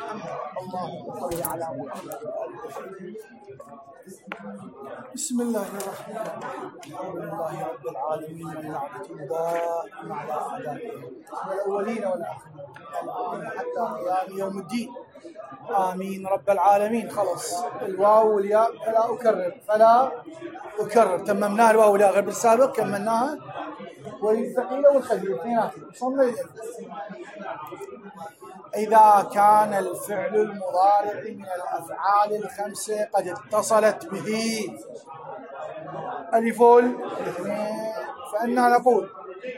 اللهم صل على محمد. بسم الله الرحمن الرحيم. الحمد لله رب العالمين والنعمة دائما على أعدائهم الأولين والآخرين حتى قيام يوم الدين. آمين رب العالمين. خلص الواو والياء فلا أكرر. تممناها الواو والياء غير بالسابق، كملناها والثقيلة والخفيفة اثنيناتهم. وصلنا للألف. إذا كان الفعل المضارع من الأفعال الخمسة قد اتصلت به ألف الاثنين، فإننا نقول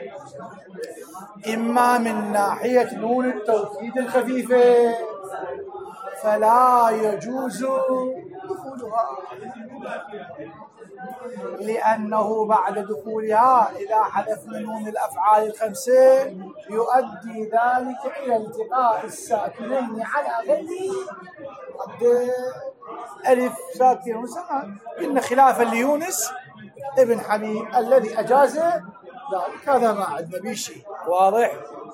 إما من ناحية نون التوكيد الخفيفة فلا يجوز دخولها، لأنه بعد دخولها إذا حذفنا نون الأفعال الخمسة يؤدي ذلك إلى التقاء الساكنين على غير ألف ساكن وسكن، إن خلافا ليونس ابن حبيب الذي أجاز ذلك. هذا ما عندنا به شيء واضح.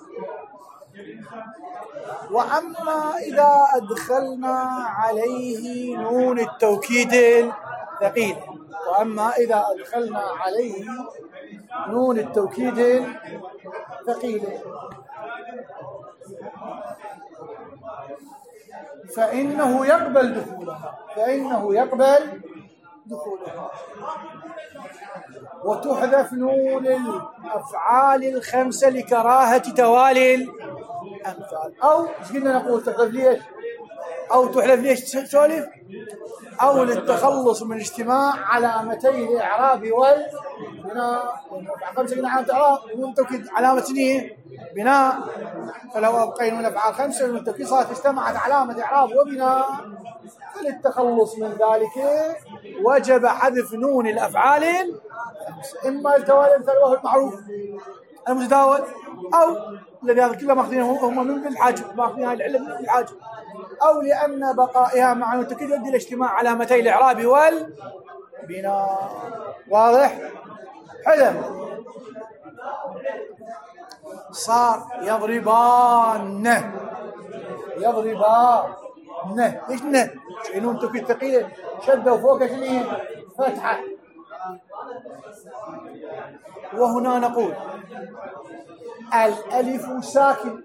وأما إذا أدخلنا عليه نون التوكيد الثقيلة، وأما إذا أدخلنا عليه نون التوكيد الثقيلة فإنه يقبل دخولها، وتحذف نون الأفعال الخمسة لكراهة توالي الأمثال. أو ايش قلنا نقول تحذف ليش؟ أو تحذف ليش تسولف؟ أو للتخلص من اجتماع علامتي الإعراب والبناء. خمسة قلنا علامة إعراب ونون توكيد علامة سنية بناء، فلو أبقينا الأفعال خمسة ونون توكيد صارت اجتمعت علامة إعراب وبناء. فللتخلص من ذلك وجب حذف نون الأفعال إما التوالي الأمثال وهو المعروف المتداول، أو الذي هذا كله ماخذينه هم من الحاجب، ماخذين هذه العلة من الحاجب، أو لأن بقائها مع نون التوكيد يؤدي إلى اجتماع علامتي الإعراب والبناء. واضح؟ حلو. صار يضربان. ليش نه؟ نون توكيد ثقيلة شدوا فوق شنو؟ فتحة. وهنا نقول الألف ساكن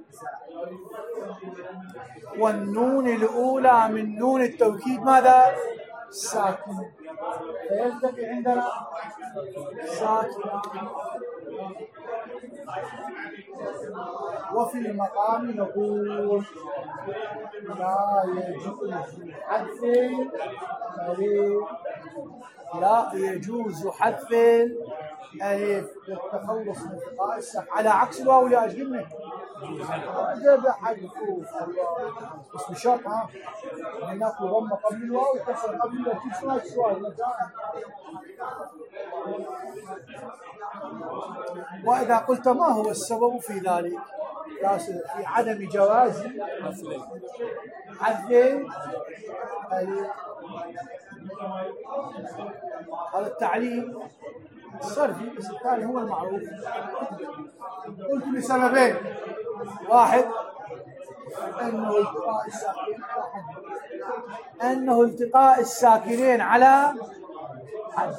والنون الأولى من نون التوكيد ماذا؟ ساكن، فيلتقي عندنا ساكن. وفي المقام نقول لا يجوز حذف الألف للتخلص من التقاء الساكن، على عكس الواو والياء. ايش قلنا؟ وجب حذفه بس بشرط هناك ضمه قبل الواو وكسر قبل الواو. كيف سؤال؟ وإذا قلت ما هو السبب في ذلك؟ في عدم جواز حذف هذا التعليل الصرفي، بس الثاني هو المعروف. قلت لسببين: واحد أنه التقاء الساكنين على حذف،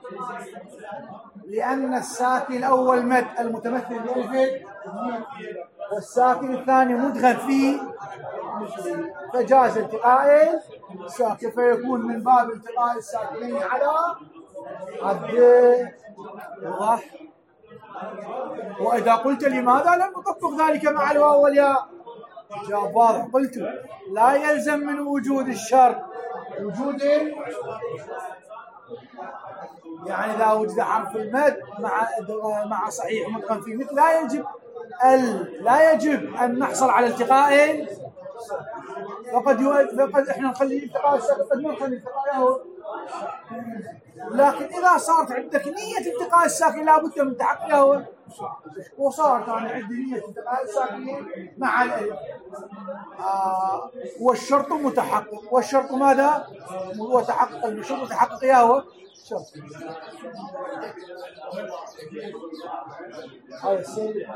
لأن الساكن الأول مد المتمثل بألف، والساكن الثاني مدغم فيه فجاز التقاء الساكن، فيكون من باب التقاء الساكنين على حذف. وإذا قلت لماذا لم نطبق ذلك مع الواو والياء؟ جواب واضح. قلت لا يلزم من وجود الشرط وجود، يعني إذا وجد حرف المد مع صحيح مدغم فيه مثل لا يجب أن نحصل على التقاء. فقد احنا نخلي التقاء الساكن، قد ما نخلي التقاء، لكن إذا صارت عندك نية التقاء الساكن لابد من تحققها، وصارت أنا عندي نية التقاء الساكن مع الألف، والشرط متحقق. والشرط ماذا؟ هو تحقق الشرط، تحقق إياه شرط هذا السيد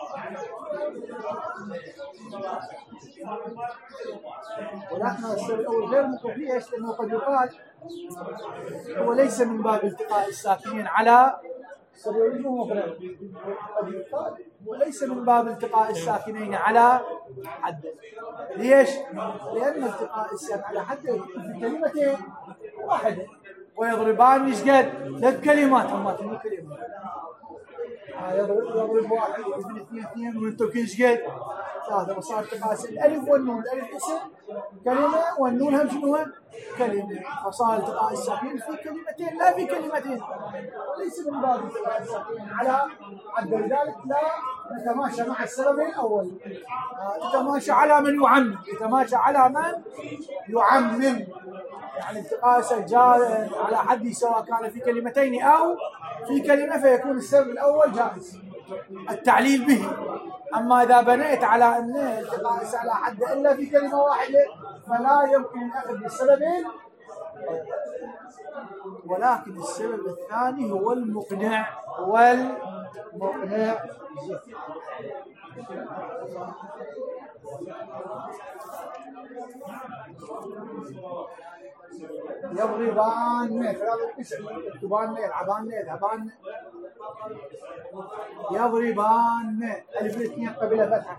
ولكن السبب الأول غير مقفيش لأنه قد يقال هو ليس من باب التقاء الساكنين على السبب قد يقال وليس من باب التقاء الساكنين على حد. ليش؟ لأن التقاء الساكن على حد في كلمتين واحدة ويضربان مش قد 3 كلمات هم 8 كلمات يضرب واحد واثنين اثنين والتوكيد ايش قد 3 وصار تقاس الالف والنون. الالف اسم كلمه والنون هم شنو كلمه فصار التقاء الساكنين في كلمتين لا في كلمتين ليس من باب التقاء الساكنين على حد. لذلك لا نتماشى مع السبب الاول يتماشى على من يعمم يتماشى على من يعمم يعني التقاء على حد سواء كان في كلمتين أو في كلمة فيكون السبب الأول جائز التعليل به. أما إذا بنيت على أن التقاء على حد إلا في كلمة واحدة فلا يمكن الأخذ بالسببين ولكن السبب الثاني هو المقنع يضربان يكتبان يلعبان يذهبان يضربان الف الاثنين قبل فتحه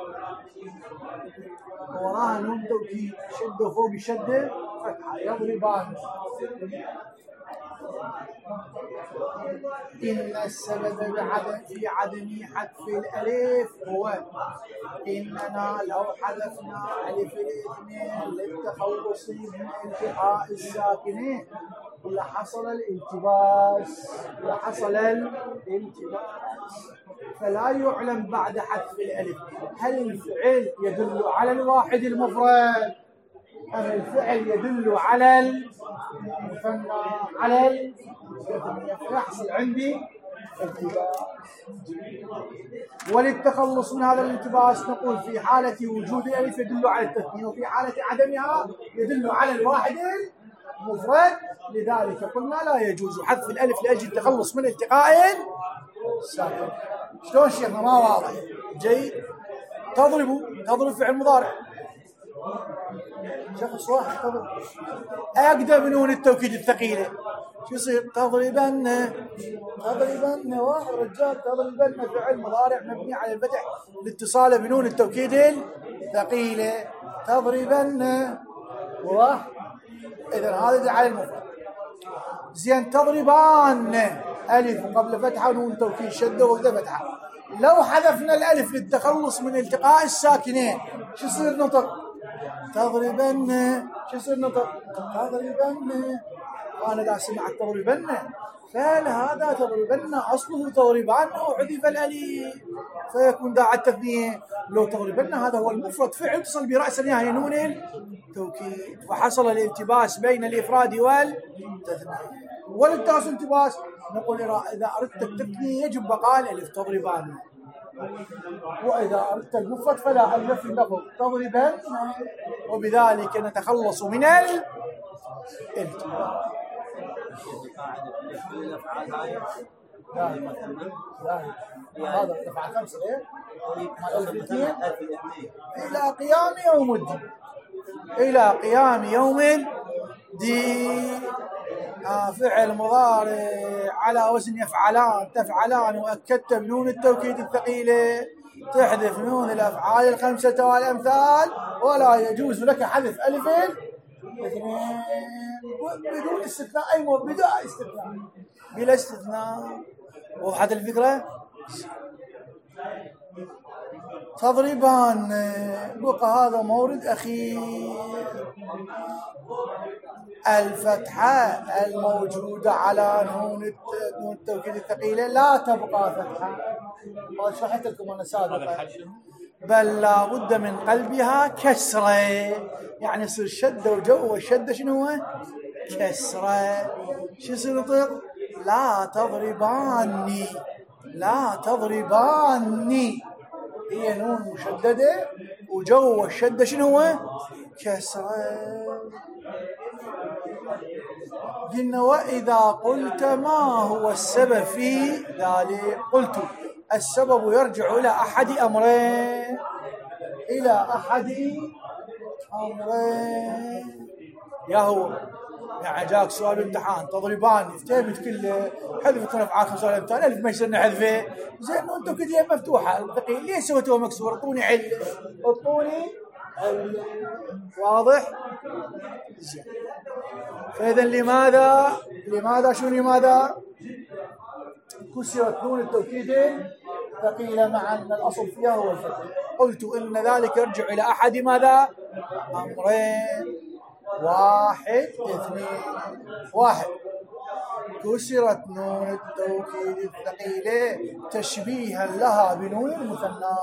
وراها نون توكيد شده فوق شده فتحه يضربان. إن السبب في عدم حذف الألف هو إننا لو حذفنا ألف الاثنين للتخلص من التقاء الساكنين لحصل الالتباس فلا يعلم بعد حذف الألف هل الفعل يدل على الواحد المفرد أم الفعل يدل على المثنى على يحصل عندي التباس. وللتخلص من هذا الالتباس نقول في حالة وجود الألف يدل على التثنية وفي حالة عدمها يدل على الواحد المفرد. لذلك قلنا لا يجوز حذف الألف لأجل التخلص من التقاء ساكن. شلون شيخنا ما واضح؟ جيد. تضرب فعل مضارع شخص واحد تضرب أقدم بنون التوكيد الثقيلة شو يصير؟ تضربن واحد رجال تضربن فعل مضارع مبني على الفتح لاتصاله بنون التوكيد الثقيلة تضربن واحد. إذن هذا على المفرد. زين تضربان ألف قبل فتحة ونون توكيد شدة وقبل فتحة. لو حذفنا الألف للتخلص من التقاء الساكنين شو يصير نطق؟ تضربن شو يصير نطق؟ تضربن أنا قاعد سمعت تضربن فعل هذا تضربن أصله تضربان وحذف الألف فيكون داعي التثنية. لو تضربن هذا هو المفرد فعل تصل برأس النهاية نون التوكيد وحصل الالتباس بين الإفراد والتثنية. وللتاس التباس نقول إذا أردت التثنية يجب بقاء الألف تضربان وإذا أردت المفرد فلا ألف اللفظ تضربان وبذلك نتخلص من الالتباس. هذا دفعة 5 إلى قيام يوم الدين إلى قيام يوم الدين. فعل مضارع على وزن يفعلان تفعلان وأكدت بنون التوكيد الثقيلة تحذف نون الأفعال الخمسة والأمثال ولا يجوز لك حذف ألف بدون استثناء أي بدأ استثناء بلا استثناء. وضحت الفكرة؟ تضربان بقى هذا مورد أخير الفتحة الموجودة على نون التوكيد الثقيلة لا تبقى فتحة. ما شرحت لكم أنا سابقا بل لا بد من قلبها كسرة يعني يصير شدة وجو والشدة شنو هو؟ كسرة. شو يصير نطق؟ لا تضرباني هي نون مشددة وجو الشدة شنو هو؟ كسرة. قلنا وإذا قلت ما هو السبب في ذلك؟ قلت السبب يرجع إلى أحد أمرين، يا هو يعني جاك سؤال امتحان تضربان تبي كله حذف كنا افعال سؤال امتحان الف ما يصير نحذفه زين انتم كده مفتوحه الثقيل ليه سويتوه مكسور؟ اعطوني علة واضح؟ زين فاذا لماذا كسرت نون التوكيد ثقيله مع ان الاصل فيها هو الفتح؟ قلت ان ذلك يرجع الى احد ماذا؟ امرين، واحد كسرت نون التوكيد الثقيله تشبيها لها بنون المثنى،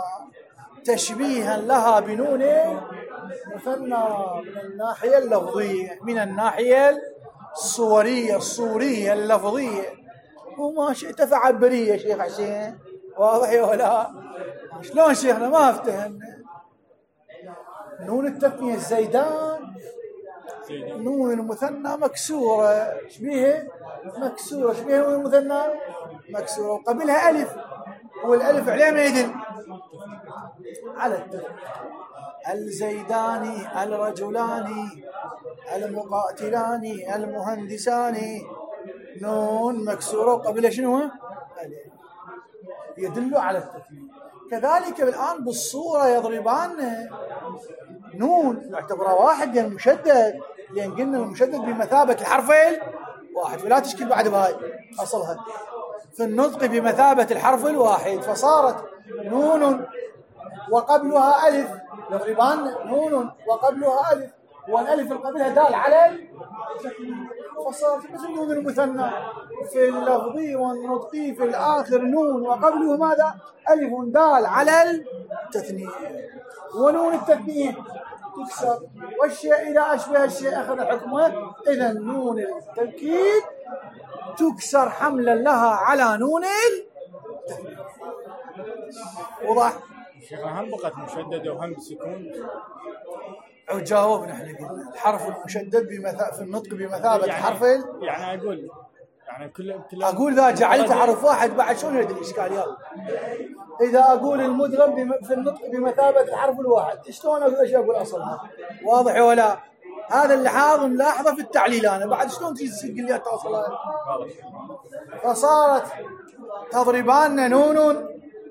من الناحيه اللفظيه، من الناحيه الصوريه اللفظيه، وما شئت فعبريه يا شيخ حسين. واضح ولا شلون شيخنا ما افتهمنا؟ نون التثنيه الزيدان نون المثنى مكسوره، شبيها نون المثنى مكسوره وقبلها الف، والالف عليه ما يدل على التثنيه. الزيدان، الرجلان، المقاتلان، المهندسان، نون مكسوره وقبلها شنو؟ الف، يدل على التثنيه. كذلك الآن بالصورة يضربان نون نعتبرها واحد لأن مشدد، لأن قلنا المشدد بمثابة الحرف الواحد، ولا تشكل بعد بهاي أصلها في النطق بمثابة الحرف الواحد، فصارت نون وقبلها ألف، يضربان نون وقبلها ألف، والألف قبلها دال على فصارت مثل نون المثنى في اللفظي والنطقي في الآخر نون وقبله ماذا؟ ألف دال على التثنية، ونون التثنية تكسر، والشيء إذا أشبه الشيء أخذ حكمه، إذا نون التوكيد تكسر حملا لها على نون التثنية. وضح؟ شيخنا هل بقت مشددة وهم سكون؟ جاوبنا احنا قلنا الحرف المشدد في النطق بمثابة الحرف يعني أقول إذا جعلت حرف واحد بعد شلون يد الإشكال؟ يلا إذا أقول المدغم في النطق بمثابة الحرف الواحد شلون أقول أصلها؟ واضح ولا؟ هذا اللي ملاحظة في التعليل أنا بعد شلون تجي تقول لي أصلها؟ فصارت تضربان نون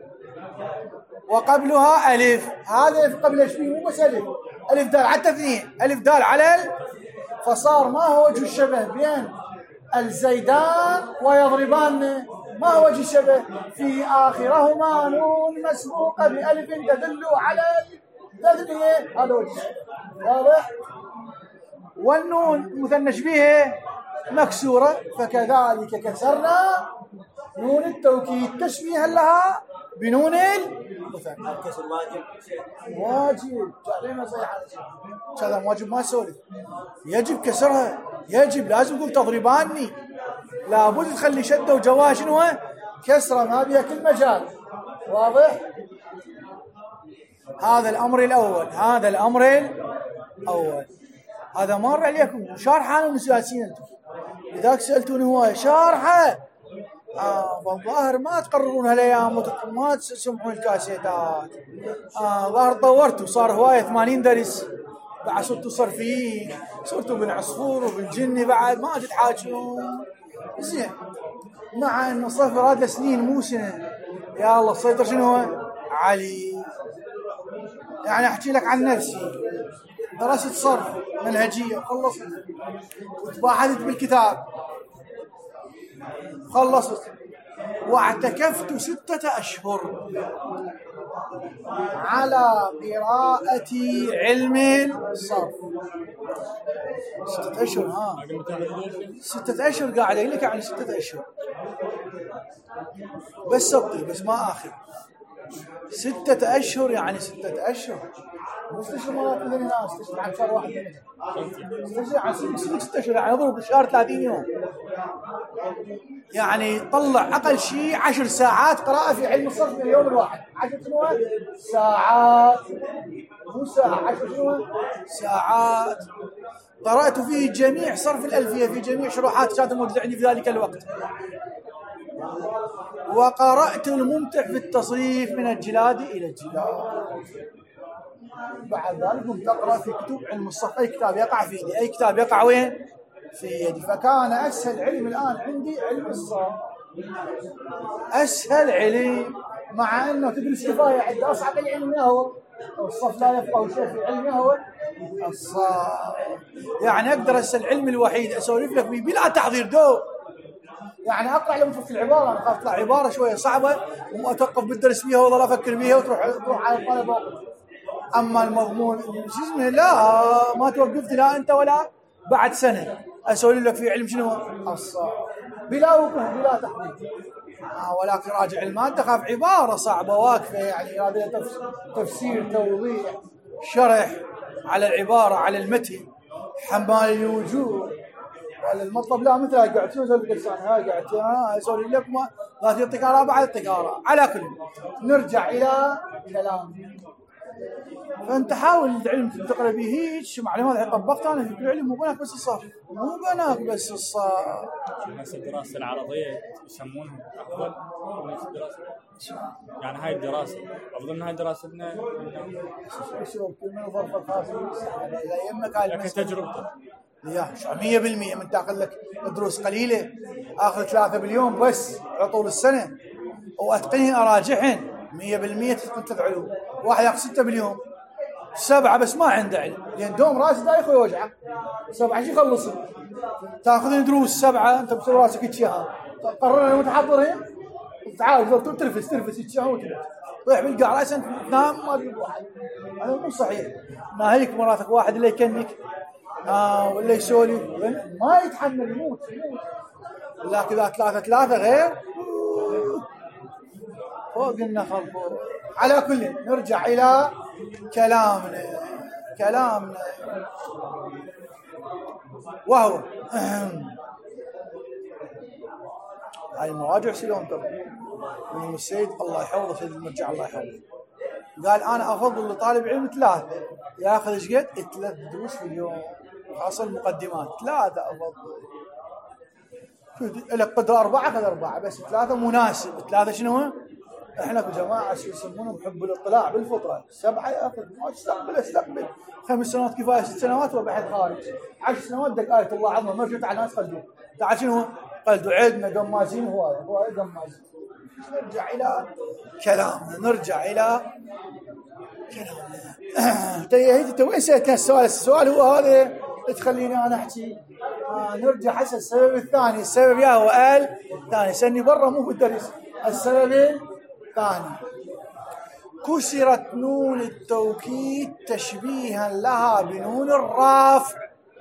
وقبلها ألف، هذا ألف قبل شبيه مو بس ألف دال على التثنية، ألف دال على فصار ما هو وجه الشبه بين الزيدان ويضربان؟ ما هو وجه الشبه؟ في آخرهما نون مسبوقة بألف تدل على التثنية، هذا وجه الشبه واضح؟ والنون مثنى شبيه مكسورة، فكذلك كسرنا نون التوكيد تشبيها لها بنون المثنى. الكسر واجب جعلنا صيحة هذا واجب ما سولف، يجب كسرها، يجب لازم تقول تضرباني، لابد تخلي شده وجواها شنو؟ كسره، ما بيها كل مجال. واضح؟ هذا الأمر الأول. هذا مر عليكم شارحة أنا مسياسين أنتم، لذلك سألتوني هو شارحة والظاهر ما تقررون هالأيام ما تسمعون الكاسيتات. ظاهر طورتوا صار هواية 80 درس، بعد صرتوا صرفيين، صرتوا بالعصفور وبالجني بعد ما تتحاجون زين، مع أن الصرف راد له سنين مو سنة. يا الله السيطر شنو هو؟ علي. يعني أحكي لك عن نفسي، درست صرف منهجية وخلصت وتباحثت بالكتاب خلصت، واعتكفت 6 أشهر على قراءة علم الصرف. 6 أشهر 6 أشهر قاعد أقول لك، يعني 6 أشهر بس سطي بس ما آخر 6 أشهر، يعني 6 أشهر مو 6 أشهر مرات مثل الناس تشتغل عن شهر واحد عن 6 أشهر، يعني اضرب بالشهر 30 يوم، يعني طلع أقل شيء 10 ساعات قراءة في علم الصرف من اليوم الواحد. 10 ساعات مو ساعة، 10 ساعات. قرأت فيه جميع صرف الألفية في جميع شروحات كانت موجودة عندي في ذلك الوقت، وقرأت الممتع في التصريف من الجلاد إلى الجلاد. بعد ذلك كنت أقرأ في كتب علم الصرف، أي كتاب يقع في يدي، أي كتاب يقع وين؟ في يدي. فكان أسهل علم الآن عندي علم الصرف، أسهل علم، مع أنه تدرس كفاية عند أصعب العلم هو الصرف، لا يفقه شيء في علمه هو الصرف. يعني أقدر العلم الوحيد أسولف لك فيه بلا تحضير دو، يعني أقرأ لما تفك العبارة، أنا أخاف تطلع عبارة شوية صعبة وأتوقف بالدرس فيها وأظل أفكر فيها وتروح على الطلبة. أما المضمون اسمه لا، ما توقفت لا أنت ولا بعد سنة أسولف لك في علم شنو الصرف بلا وقوف بلا تحضير. ولكن راجع المادة خاف عبارة صعبة واقفة، يعني هذا تفسير توضيح شرح على العبارة على المتن، حمال الوجوه ولا المطلب، لا مثل قاعد شو اسوي باللسان، هاي قاعد اسولف لك ما تعطيك آراء بعد تعطيك آراء. على كل نرجع إلى كلام. فأنت حاول العلم تقرأ به هيك معلومات الحين طبقتها أنا في كل علم، مو بناك بس الصرف، مو بناك بس الصرف. الناس الدراسة العرضية يسمونها أفضل من الدراسة، يعني هاي الدراسة أفضل من هاي دراستنا. شوف كل ظرف الخاص إذا يمك هاي لكن تجربته يا 100% من تاخذ لك دروس قليلة، آخذ 3 باليوم بس على طول السنة وأتقنهن أراجعهن 100% تتقن 3 علوم. واحد ياخذ 6 باليوم 7 بس ما عنده علم، لأن دوم راسه دايخ ويوجعه 7 شو يخلصه. تاخذ دروس 7 أنت بسوي راسك إتشاها، قررنا المتحضرين تعال ترفس إتشاها طيح بالقاع راسا تنام ما تجيب واحد. هذا مو صحيح. ناهيك مراتك واحد اللي يكنك ولا يسولف ما يتحمل يموت. لكن إذا 3 غير فوق النخل فوق. على كل نرجع إلى كلامنا وهو هاي المراجع سلون من السيد الله يحفظه، سيد المرجع الله يحفظه، قال أنا أفضل لطالب علم 3 ياخذ ايش قد 3 دروس في اليوم، خاصة المقدمات 3 أفضل. لك قدر 4 خذ 4 بس 3 مناسب. 3 شنو؟ احنا كجماعة يسمونهم حب الاطلاع بالفطرة. 7 ياخذ ما استقبل 5 سنوات كفاية، 6 سنوات وبحث خارج، 10 سنوات دق آية الله عظمة ما رجعت على الناس قلدوا تعال شنو؟ قلدوا عندنا قمازين هواية قمازين. نرجع إلى كلامنا. انت وين سألتنا السؤال هو هذا تخليني أنا أحكي. نرجع حسب السبب الثاني. السبب يا هو الثاني سني برا مو بالدرس. السبب الثاني كسرت نون التوكيد تشبيها لها بنون الرفع،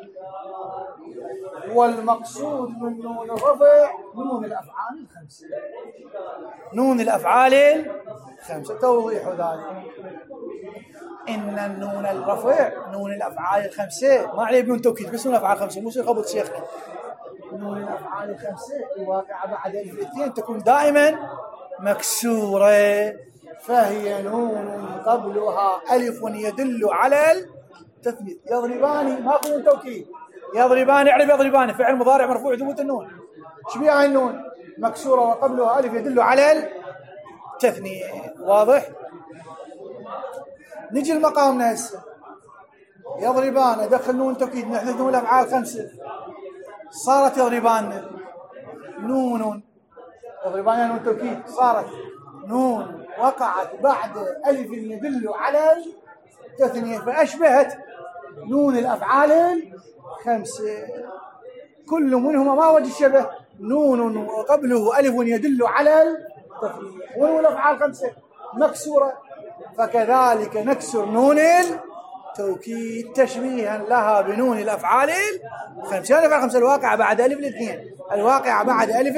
والمقصود من نون الرفع نون الأفعال الخمسة. نون الأفعال الخمسة توضيح ذلك إن النون الرفع نون الأفعال الخمسة ما عليه بنون توكيد بس نون الأفعال الخمسة، مو خبط شيخك. نون الأفعال الخمسة الواقعة بعد الاثنين تكون دائما مكسورة، فهي نون قبلها ألف يدل على التثبيت. يضربان ما يكون توكيد، يضربان اعرف يضربان فعل مضارع مرفوع ثبوت النون. ايش بيها هاي النون؟ مكسورة وقبلها ألف يدل على التثنية. واضح؟ نجي المقامنا هسه يضربان ادخل نون توكيد نحذف نون الافعال 5 صارت يضربان نون يضربان نون توكيد صارت نون وقعت بعد ألف يدل على التثنية فأشبهت نون الأفعال 5. كل منهما ما وجه الشبه؟ نون وقبله ألف يدل على التثنية، ونون الأفعال 5 مكسورة، فكذلك نكسر نون التوكيد تشبيها لها بنون الأفعال 5. يعني الأفعال 5 الواقعة بعد ألف الاثنين، الواقعة بعد ألف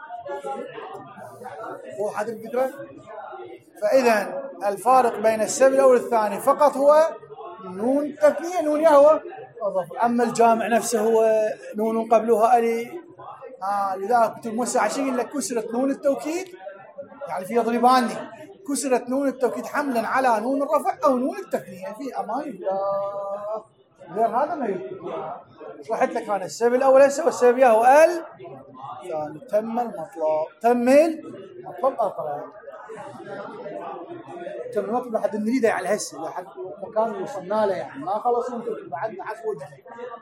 وحد الفكرة. فإذا الفارق بين السبب الأول والثاني فقط هو نون تثنية نون يهوى. أما الجامع نفسه هو نون قبلها ألف. لذلك كنت موسع شيء لك كسرت نون التوكيد يعني في يضرباني كسرت نون التوكيد حملا على نون الرفع أو نون التثنية. في أمان الله. غير هذا ما يكون. شرحت لك أنا السبب الأول هسه والسبب ياهو ال ثاني. تم المطلب. تم المطلب أقرأ. تم المطلب لحد نريده يعني هسه لحد مكان اللي وصلنا له يعني ما خلص انتم بعدنا حسب وجهه.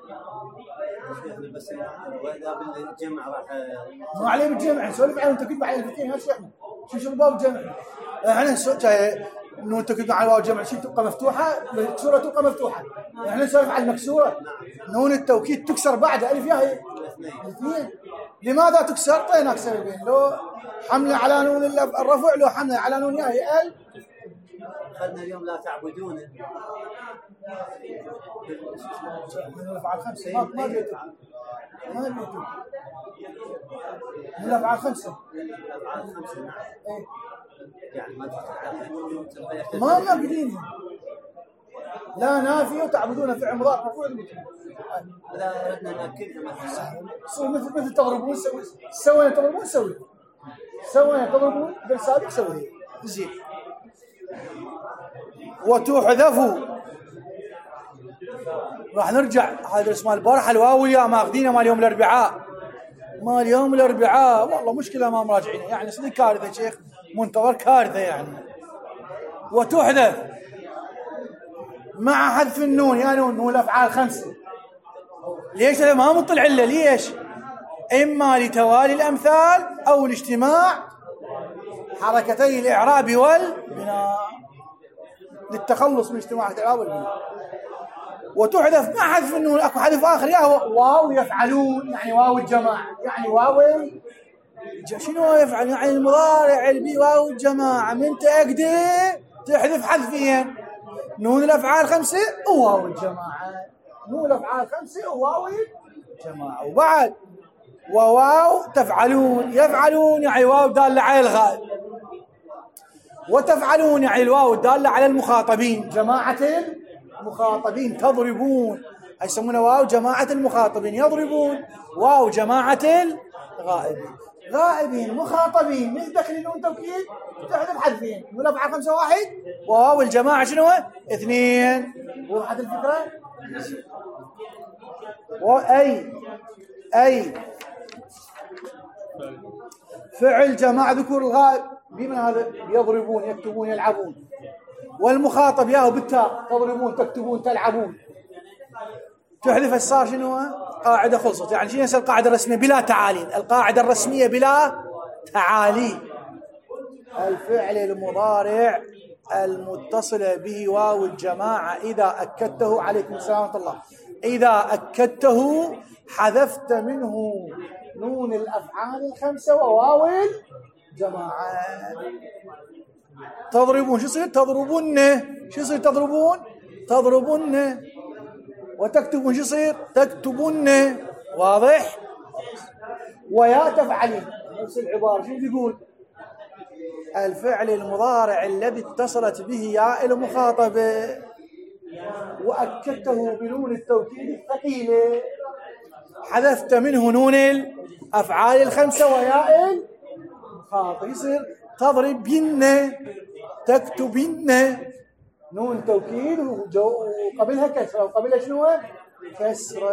بس واذا بالجمع راح ما عليه بالجمع نسولف عنه. انت كنت معي الفتين هسه احنا شو باب الجمع احنا انه انت كنت على واو الجمع شيء تبقى مفتوحه المكسوره تبقى مفتوحه. احنا نسولف على المكسوره نون التوكيد تكسر بعدها الف ياهي الاثنين. لماذا تكسر؟ طيناك سببين لو حمله على نون الرفع لو حمله على نون ياهي ال. اخذنا اليوم لا تعبدون من الافعال خمسه ما جيت من الافعال خمسه ايه يعني ما ناقدين لا نافي وتعبدون فعل مضارع مرفوع. لا اردنا ناكدها مثلا مثل تضربون سوي تضربون سوي تضربون بالسابق سوي زين. وتحذف راح نرجع هذا اسمه البارحه الواو والياء ماخذينه مال يوم الاربعاء. مال يوم الاربعاء والله مشكله ما مراجعينه يعني صدق كارثه شيخ منتظر كارثه يعني. وتحذف مع حذف النون يا نون الافعال خمسه. ليش هذا ما مطلع الا ليش؟ اما لتوالي الامثال او لاجتماع حركتي الاعراب والبناء للتخلص من اجتماع الاعراب والبناء. وتحذف مع حذف النون اكو حذف اخر يا هو واو يفعلون يعني واو الجماعه يعني واو شنو يفعل يعني المضارع البي واو الجماعه من تأكده تحذف حذفين نون الافعال خمسه وواو الجماعه. نون الافعال خمسه وواو الجماعه. وبعد وواو تفعلون يفعلون يعني واو داله على الغائب. وتفعلون يعني الواو داله على المخاطبين جماعه المخاطبين. تضربون يسمونه واو جماعه المخاطبين يضربون واو جماعه الغائبين. غائبين مخاطبين من دخل نون توكيد تحذف حذفين نون افعال خمسه واحد وواو الجماعه شنو اثنين. وضحت الفكره؟ اي فعل جماعه ذكور الغائب بمن هذا يضربون يكتبون يلعبون. والمخاطب ياهو بالتاء تضربون تكتبون تلعبون. تحذف الصار شنو قاعده خلصت يعني شنو يصير القاعده الرسميه بلا تعاليل. القاعده الرسميه بلا تعاليل الفعل المضارع المتصل به واو الجماعه اذا اكدته عليكم السلام ورحمه الله اذا اكدته حذفت منه نون الافعال الخمسه وواو الجماعه. تضربون شو يصير تضربون شو يصير تضربون وتكتبون شو يصير تكتبون. واضح؟ ويا تفعلين نفس العباره شو يقول الفعل المضارع الذي اتصلت به ياء المخاطبه واكدته بنون التوكيد الثقيله حذفت منه نون الافعال الخمسه وياء المخاطب يصير تضربين تكتبين نون توكيد وقبلها كسره وقبلها شنو كسره.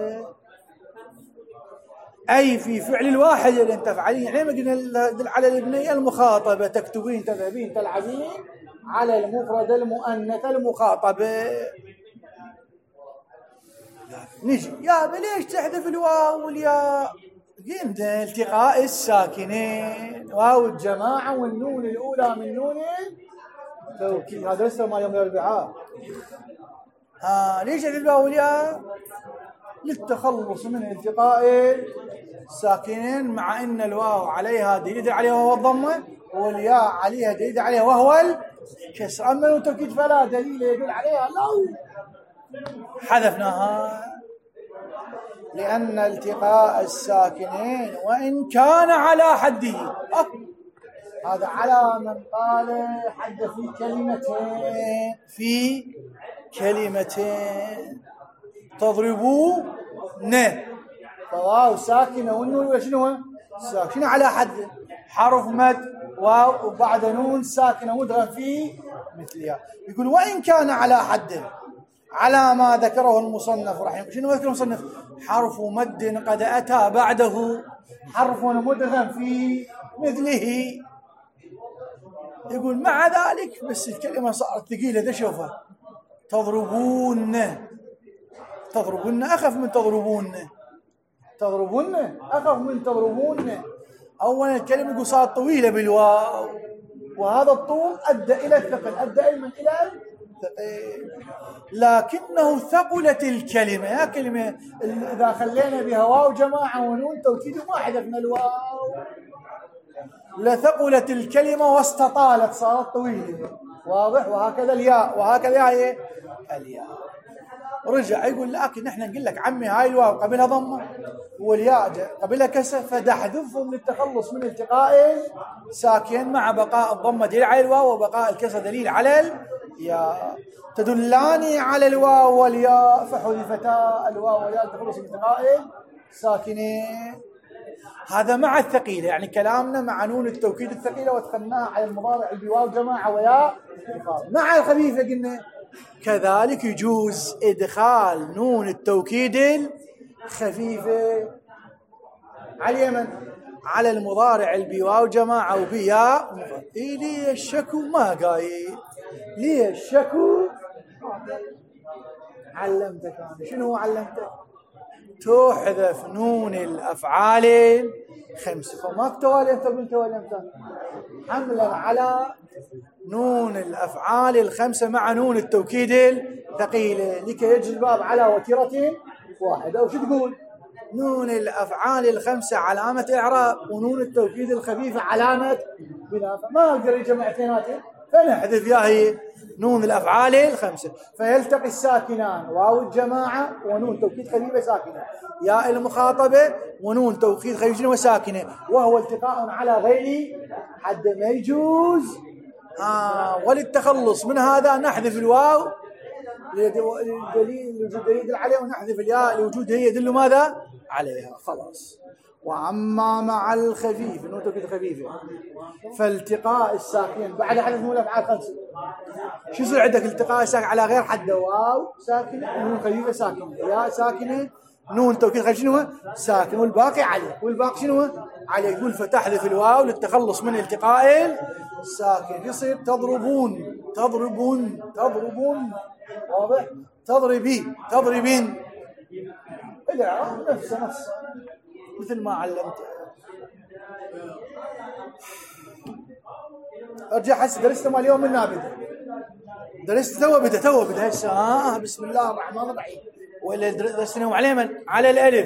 اي في فعل الواحد اللي انت تفعلين يعني ما قلنا على الابنيه المخاطبه تكتبين تذهبين تلعبين على المفرد المؤنث المخاطبه. نجي يا ليش تحذف الواو والياء؟ قمت التقاء الساكنين واو الجماعه والنون الاولى من نون التوكيد. هذا لسه ما يوم الاربعاء. ليش الواو والياء؟ للتخلص من التقاء الساكنين مع ان الواو عليها دليل عليها وهو الضمه والياء عليها دليل عليها وهو الكسر. اما نون التوكيد فلا دليل يدل عليها لو حذفناها لأن التقاء الساكنين وإن كان على حده هذا على من قال حد في كلمتين تضربون فواو ساكنة والنون شنو ساكنة على حد حرف مد واو وبعد نون ساكنة مدغم في مثلها. يقول وإن كان على حده على ما ذكره المصنف رحمه الله. شنو ذكر المصنف؟ حرف مد قد أتى بعده حرف مدغم في مثله. يقول مع ذلك بس الكلمة صارت ثقيلة. ذا شوفها تضربون أخف من تضربون أخف من تضربون. أولا الكلمة يقول صارت طويلة بالواو، وهذا الطول أدى إلى الثقل، أدى إلى الثقل، لكنه ثقلت الكلمة. يا كلمة إذا خلينا بها واو جماعة ونون توكيد وما حذفنا الواو لثقلت الكلمة واستطالت، صارت طويلة. واضح؟ وهكذا الياء، وهكذا هي الياء. رجع يقول لكن نحن نقول لك عمي هاي الواو قبلها ضمه والياء قبلها كسر، فتحذفهم للتخلص من التقاء ساكن، مع بقاء الضمه دليل على الواو وبقاء الكسر دليل على الياء. تدلان على الواو والياء فحذفتا الواو والياء للتخلص من التقاء ساكنين. هذا مع الثقيله، يعني كلامنا مع نون التوكيد الثقيله ودخلناها على المضارع بواو جماعه وياء. مع الخفيفه قلنا كذلك يجوز إدخال نون التوكيد الخفيفة على اليمن على المضارع البواو جماعة وبياء. ليه الشكو ما قايل؟ ليه الشكو؟ علمتك أنا. شنو علمتك؟ تحذف نون الأفعال الخمسة، فما توالي أنت قلت توالي حملا على نون الأفعال الخمسة مع نون التوكيد الثقيلة لكي يجري الباب على وتيرة واحدة. أو شو تقول؟ نون الأفعال الخمسة علامة إعراب ونون التوكيد الخفيفة علامة بناء، ما أقدر يجمع اثنيناتهم فنحذف ياهي نون الأفعال الخمسة، فيلتقي الساكنان واو الجماعة ونون توكيد خفيفة ساكنة، ياء المخاطبة ونون توكيد خفيفة وساكنة، وهو التقاء على غير حد ما يجوز. وللتخلص من هذا نحذف الواو للدليل عليه، ونحذف الياء لوجود هي يدل ماذا عليها. خلاص. وأما مع الخفيف نون توكيد خفيفة فالتقاء الساكنين بعد حذف نون الأفعال خمسة. شو يصير عندك؟ التقاء الساكن على غير حد، واو ساكنة نون خفيفة ساكنة ياء ساكنة نون توكيد خفيفة شنو ساكن، والباقي عليه، والباقي شنو عليه. يقول فتحذف الواو للتخلص من التقاء الساكن. يصير تضربون واضح؟ تضربين الإعراب نفسه مثل ما علمت. ارجع حس درست ما اليوم من نابده، درست تو بدا هسه. بسم الله الرحمن الرحيم. ولا درسنا عليه من على الالف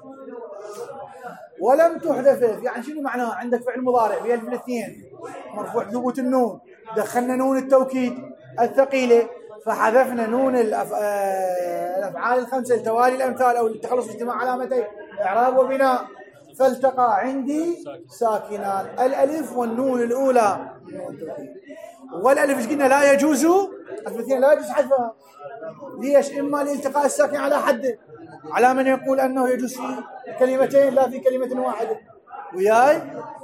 ولم تحذف. يعني شنو معناه؟ عندك فعل مضارع بألف الاثنين مرفوع ثبوت النون، دخلنا نون التوكيد الثقيله فحذفنا نون الافعال الخمسه لتوالي الامثال او للتخلص من اجتماع علامتين اعراب وبناء، فالتقى عندي ساكنان الالف والنون الاولى. والالف ايش قلنا؟ لا يجوز الاثنين لا يجوز حذفها. ليش؟ اما لالتقاء الساكن على حده، على من يقول انه يجوز في كلمتين لا في كلمه واحده وياي،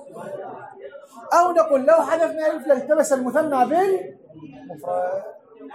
او نقول لو حذفنا الف لالتبس المثنى بالمفرد.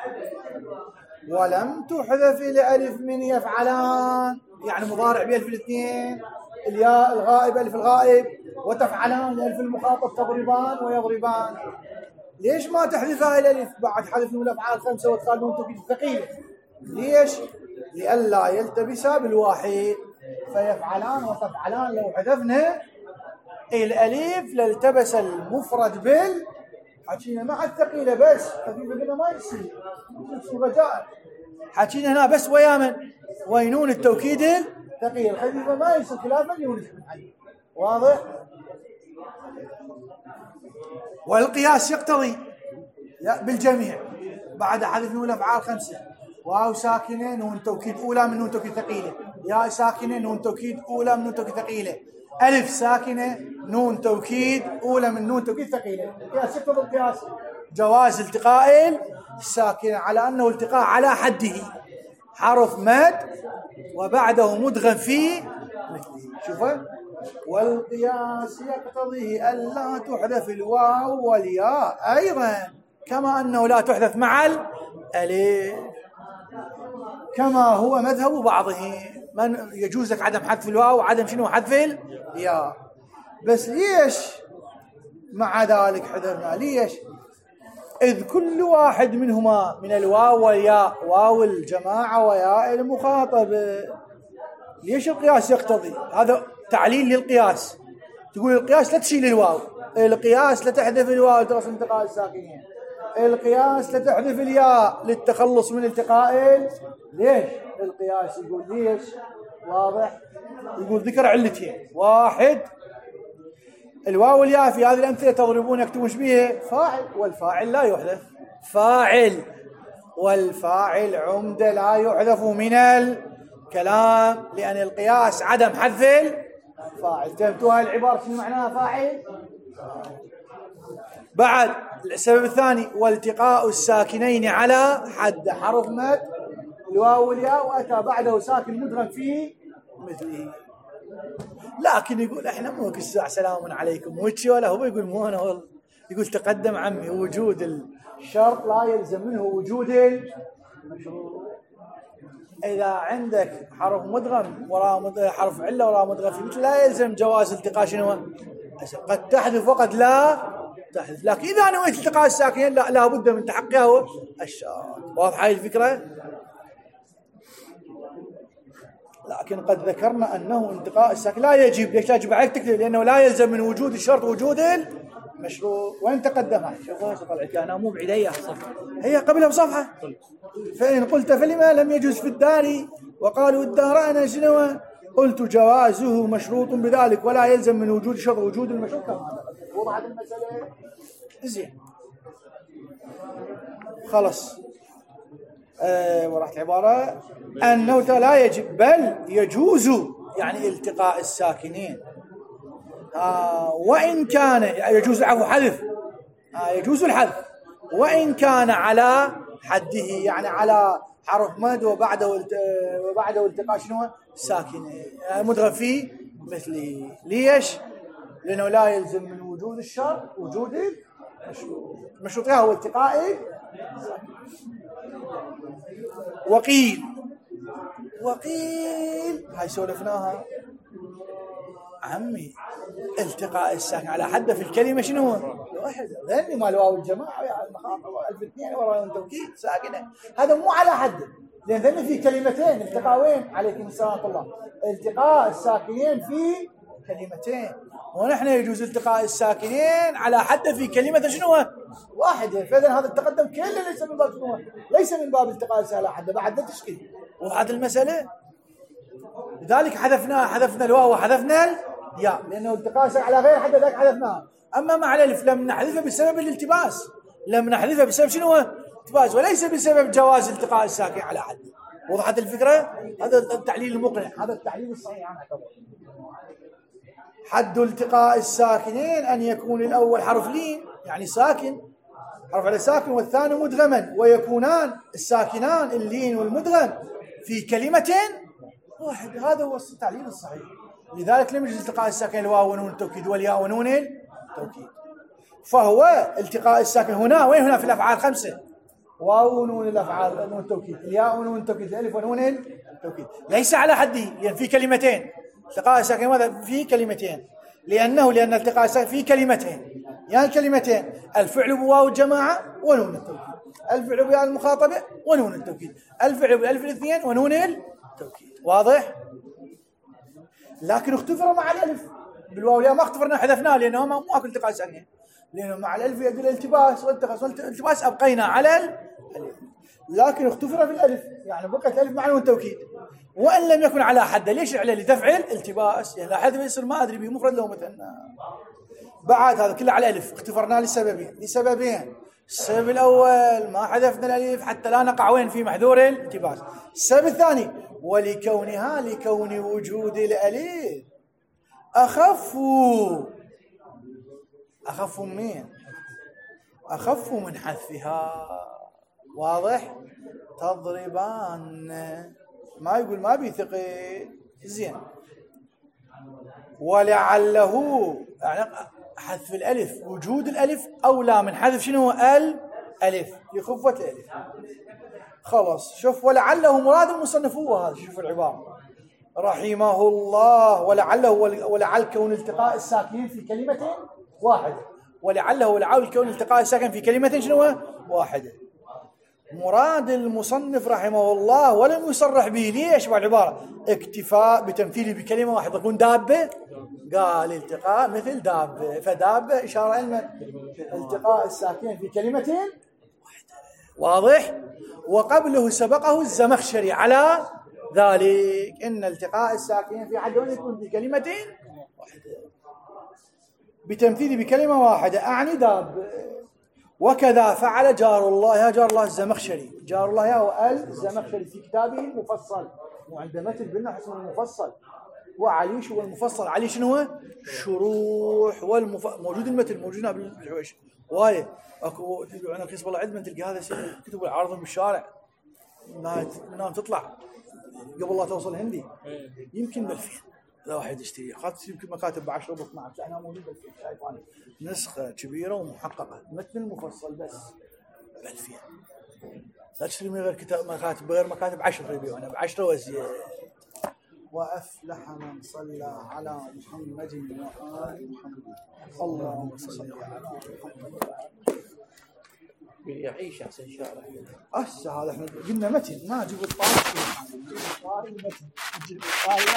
ولم تحذف الالف من يفعلان، يعني مضارع بألف الاثنين، الياء الغائب ألف الغائب، وتفعلان ألف المخاطب تضربان ويضربان. ليش ما تحذفها الالف بعد حذف نون الافعال خمسه وادخال نون توكيد ثقيله؟ ليش؟ لئلا يلتبسا بالواحد. فيفعلان وتفعلان لو حذفنا الالف لالتبس المفرد بال حكينا مع الثقيله بس خفيفه قلنا ما يصير رجاء. حكينا هنا بس ويا من وينون التوكيد الثقيل الخفيفه ما يصير خلافا ليونس. واضح؟ والقياس يقتضي بالجميع بعد حذف نون الافعال خمسه، واو ساكنه نون توكيد اولى من نون توكيد ثقيله، ياء ساكنه نون توكيد اولى من نون توكيد ثقيله، الف ساكنه نون توكيد اولى من نون توكيد ثقيله. القياس يقتضي القياس جواز التقاء الساكنه على انه التقاء على حده، حرف مد وبعده مدغم فيه مثله. شوفوا، والقياس يقتضي ألا تحذف الواو والياء أيضا كما أنه لا تحذف مع الألف. كما هو مذهب بعضهم، من يجوز لك عدم حذف الواو وعدم شنو حذف الياء. بس ليش مع ذلك حذفنا؟ ليش؟ إذ كل واحد منهما من الواو والياء، واو الجماعة وياء المخاطب، ليش القياس يقتضي؟ هذا تعليل للقياس. تقول القياس لا تشيل الواو، القياس لا تحذف الواو ترسم التقاء الساكنين، القياس لا تحذف الياء للتخلص من التقاء. ليش القياس؟ يقول ليش؟ واضح؟ يقول ذكر علتين: واحد، الواو والياء في هذه الأمثلة تضربون يكتبون به فاعل، والفاعل لا يحذف، فاعل والفاعل عمدة لا يحذف من الكلام، لأن القياس عدم حذف الفاعل. فهمتوا هاي العبارة شنو معناها فاعل؟ بعد السبب الثاني: والتقاء الساكنين على حد حرف مد الواو والياء وأتى بعده ساكن مدغم فيه مثله. لكن يقول احنا مو كل ساعة سلام عليكم وجهي، ولا هو يقول مو انا والله، يقول تقدم عمي وجود الشرط لا يلزم منه وجود المشروط. اذا عندك حرف مدغم وراء حرف عله وراء مدغم في مثل لا يلزم جواز التقاء شنو؟ قد تحذف وقد لا تحذف، لكن اذا نويت التقاء الساكنين لا بد من تحققه الشرط. واضحه هاي الفكره؟ لكن قد ذكرنا أنه التقاء الساكن لا يجب. ليش لا يجب عليك تكتب؟ لأنه لا يلزم من وجود الشرط وجود المشروط. وين تقدمها؟ شوفوا طلعت أنا مو بعيد، هي قبلها بصفحة. فإن قلت فلما لم يجوز في الدار وقالوا الدار أنا شنو؟ قلت جوازه مشروط بذلك ولا يلزم من وجود الشرط وجود المشروط. كما وضحت المسألة زين. خلص وراحت العبارة أنه لا يجب بل يجوز، يعني التقاء الساكنين وإن كان يجوز العفو حذف يجوز الحذف وإن كان على حده، يعني على حرف مد وبعده التقاء شنو؟ ساكنين مدغم فيه مثله. ليش؟ لأنه لا يلزم من وجود الشرط وجود المشروط هو التقاء الساكنين. وقيل هاي سولفناها عمي، التقاء الساكن على حده في الكلمة شنو هو؟ واحد، لأني ما الواو الجماعة يا المخاطب ألف اثنين وراء توكيد ساكنة، هذا مو على حده، لأن ذني في كلمتين التقاء وين؟ عليكم السلام ورحمة الله، التقاء الساكنين في كلمتين، ونحن يجوز التقاء الساكنين على حده في كلمة شنو هو؟ واحدة. فإذا هذا التقدم كله ليس من باب شنو؟ ليس من باب التقاء الساكن على حده، بعد ذا تشكيل. وضحت المسألة؟ لذلك حذفنا الواو وحذفنا الياء، لأنه التقاء الساكن على غير حده ذاك حذفناه. أما مع الألف لم نحذفه بسبب الالتباس، لم نحذفه بسبب شنو هو؟ الالتباس، وليس بسبب جواز التقاء الساكن على حده. وضحت الفكرة؟ هذا التعليل المقنع، هذا التعليل الصحيح عنه. حد التقاء الساكنين أن يكون الأول حرف لين يعني ساكن، حرف على ساكن، والثاني مدغما، ويكونان الساكنان اللين والمدغم في كلمتين واحد. هذا هو التعليل الصحيح. لذلك لم يجوز التقاء الساكن الواو ونون التوكيد والياء ونون التوكيد. فهو التقاء الساكن هنا وين؟ هنا في الأفعال 5: واو ونون الأفعال نون التوكيد، الياء ونون التوكيد، الألف ونون التوكيد، ليس على حده، لأن في كلمتين. التقاء الساكن ماذا؟ في كلمتين، لأن التقاء الساكن في كلمتين، يعني الكلمتين الفعل بواو الجماعة ونون التوكيد، الفعل بواو المخاطبة ونون التوكيد، الفعل بالألف الاثنين ونون التوكيد. واضح؟ لكن اختفر مع الألف بالواو، ما اختفرنا حذفناه لأنه ما أكل التقاء الساكن، لأنه مع الألف يدل الالتباس، والالتباس أبقينا على الألف، لكن اختفر في الألف، يعني بقت الألف مع نون التوكيد وإن لم يكن على حد. ليش عليه؟ لدفع الالتباس، يعني لا حد يصير ما أدري به مفرد لو مثلا. بعد هذا كله على الألف، اختفرناه لسببين. السبب الأول ما حذفنا الألف حتى لا نقع وين؟ في محذور الالتباس. السبب الثاني لكون وجود الألف أخف من حذفها. واضح؟ تضربان ما يقول ما بيثقل زين. ولعله يعني حذف الألف، وجود الألف أولى من حذف شنو؟ الألف لخفة الألف. خلاص شوف، ولعله مراد المصنف هو هذا. شوف العبارة رحمه الله، ولعل كون التقاء الساكنين في كلمة واحدة، ولعل كون التقاء الساكن في كلمة شنو واحدة. مراد المصنف رحمه الله ولم يصرح به. ليش؟ بالعبارة اكتفاء بتمثيله بكلمة واحدة تكون دابة، قال التقاء مثل دابة، فدابة إشارة إلى التقاء الساكنين في كلمتين واضح. وقبله سبقه الزمخشري على ذلك، إن التقاء الساكنين في حد يكون في كلمتين واحدة بتمثيل بكلمة واحدة، أعني داب. وكذا فعل جار الله، جار الله الزمخشري، جار الله هو الزمخشري في كتابه المفصل، وعند متن بالنحو اسمه المفصل، وعلي شو المفصل، علي شنو هو شروح موجود المتن، موجودنا بالحويش وايد اكو. انا قيس والله عندما تلقى هذا كتب العرض بالشارع منام تطلع قبل لا توصل هندي يمكن ب2000 لا واحد يشتري، خاطر يمكن مكاتب ب10 ب12 انا موجود ب2000، شايف انا نسخه كبيره ومحققه متن المفصل بس ب2000. لا تشتري من غير كتاب مكاتب، غير مكاتب 10 يبيعونها ب10 وزياده. وأفلح من صلى على محمد وآل محمد. اللهم صل على محمد. يعيش أحسن شارع. هذا احنا قلنا متن، ما جبت طارق المتن، جبت طارق